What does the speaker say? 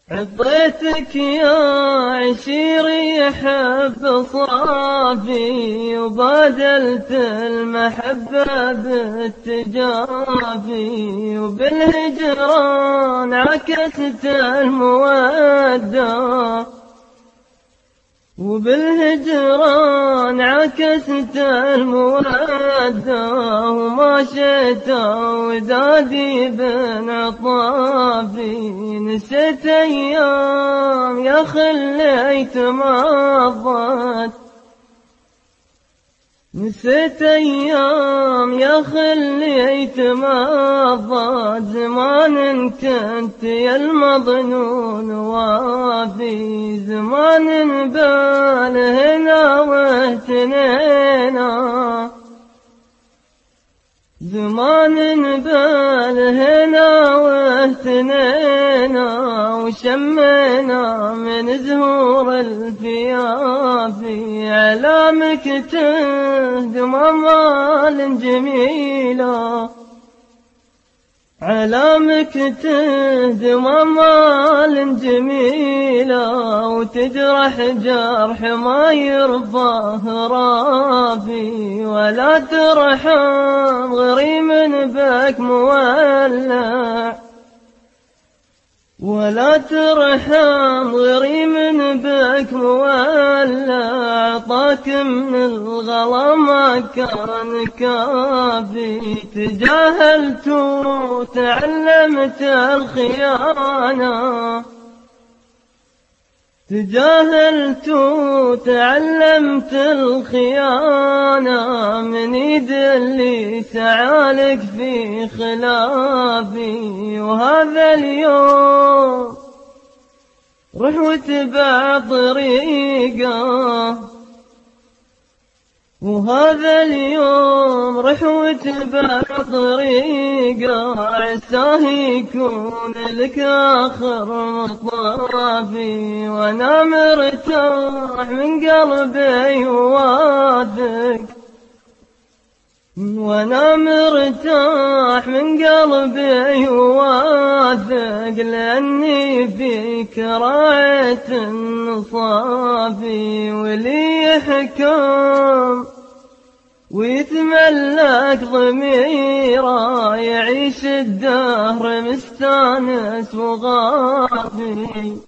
عطيتك يا عشيري حب صافي، وبادلت المحبة بالتجافي، وبالهجران عكست المودة، وبالهجران عكست المودة، وما شئت ودادي بن عطافي. نسيت أيام يا خليت مضت، نسيت أيام يا خليت مضت، زمان كنت يا المظنون وافي، زمان بال هنا واهتنينا، زمان بال هنا واهتنينا، وشمينا من زهور الفيافي، علامك تهدم أمال جميلة، علامك تهدم أمال جميلة، وتجرح جرح ما يرفع رافي، ولا ترحم غريم بك مولع، ولا ترحم غريم بك مولع، عطاك من الغلا ما كان كافي، تجاهلت وتعلمت الخيانة، تجاهلت وتعلمت الخيانة، من يد اللي سعالك في خلافي، وهذا اليوم روح واتبع طريقه، وهذا اليوم روح واتبع طريقه، عساه يكون لك آخر مطافي، وانا مرتاح من قلبي وواثق، وانا مرتاح من قلبي وواثق، لاني فيك راعيت النصافي، ولي يحكم ويتملك ضميره، يعيش الدهر مستانس وغافي.